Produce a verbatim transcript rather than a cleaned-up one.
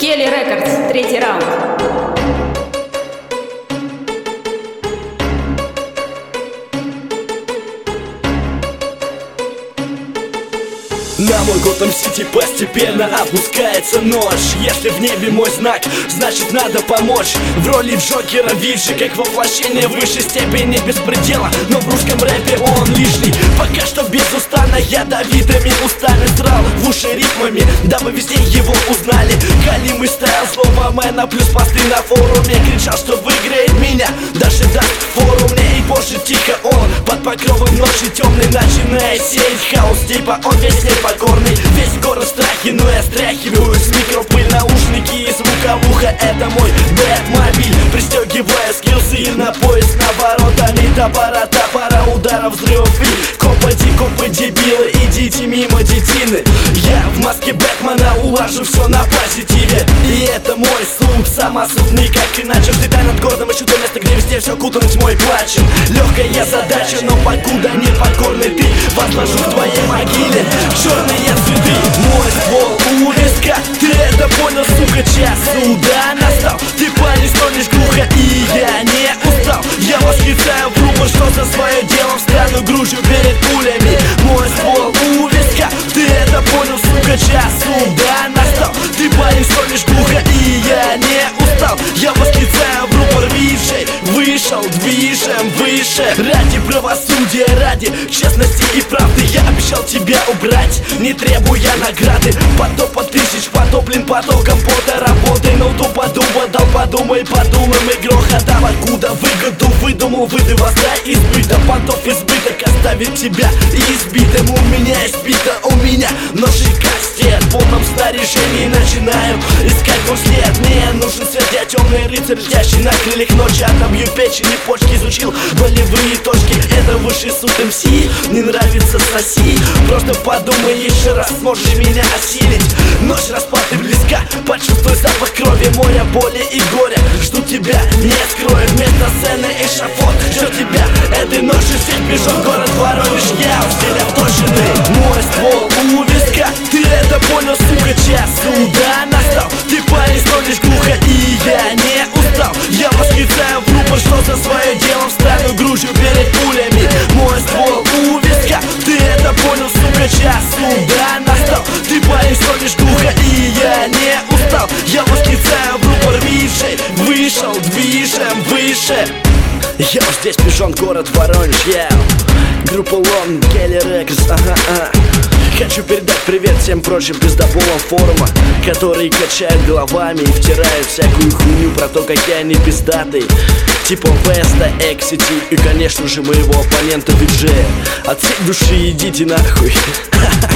Келли Рекордс, третий раунд. На мой Готэм-Сити постепенно опускается ночь. Если в небе мой знак, значит надо помочь. В роли Джокера Виджи, как воплощение высшей степени беспредела. Но в русском рэпе он лишний. Пока что безустанно ядовитыми устами срал в уши ритмами, дабы везде его узнали. Галимый стайл слова мэна, плюс посты на форуме. Кричал, что выиграет меня, даже даст фору мне. И позже тихо он под покровом ночи темной начинает сеять хаос. Типа он весь не покорный, весь город в страхе, но я стряхиваю с микропыль наушники и звуковуха. Это мой бэт-мобиль, пристегивая скиллсы на пояс наворотами топора, топора, удара, взрывов и копоти, копы, дебилы, идите мимо детины. Я в маске Бэтмена улажу все на позитиве. И это мой суд, самосудный, как иначе. Взлетай над городом, ищу то место, где везде все кутано тьмой плачем. Легкая задача, но покуда не покорный ты, возложу в твоей могиле черные цветы. Мой ствол у виска, ты это понял, сука, час суда настал. Ты парень стонешь глухо, и я не устал. Я восклицаю в рупор, что за свое дело встану грудью перед пулями. Мой ствол у виска, ты это понял, сука, час суда настал. Ты парень стонешь глухо, и я не устал. Я восклицаю в рупор, виджей вышел, движем выше. Ради правосудия, ради честности и правды я обещал тебя убрать, не требуя награды. Потопа тысяч, потоплен потоком пота. Работай, но тупо дуба дал, подумай, подумаем и грохота. Откуда выгоду выдумал, выды воздай избыта. Понтов избыток оставит тебя избитым. У меня избито, у меня нож и кастет. В полном снаряжении начинаю искать мой след. Мне нужен свет, я темный рыцарь, летящий на крыльях ночи. Отобью печень и почки, изучил болевые точки. Это высший суд МС, не нравится соси. Просто подумай еще раз, сможешь меня осилить. Ночь расплаты близка, почувствуй запах крови, моря, боли и горя. Жду тебя, не скрою, вместо сцены эшафот. Ждет тебя этой ночью сеть пешок, город Воронеж. Я в стиле вточенный, мой ствол у виска. Ты это понял, сука, час суда настал. Ты парень стонешь глухо, и я не устал. Я восклицаю в рупор, что за свое дело встану грудью перед пулями. Мой ствол у виска, ты это понял, сука, час суда настал. Ты парень стонешь глухо, и я не устал. Я восклицаю в рупор, виджей вышел, движем выше. Я здесь пижон, город Воронеж, я группа Лон, Келли Рекордс, ага, ага. Хочу передать привет всем прочим пиздоболам форума, которые качают головами и втирают всякую хуйню про то, какие они пиздатые, типа Веста, Эксити и, конечно же, моего оппонента Виджея. От всей души идите нахуй.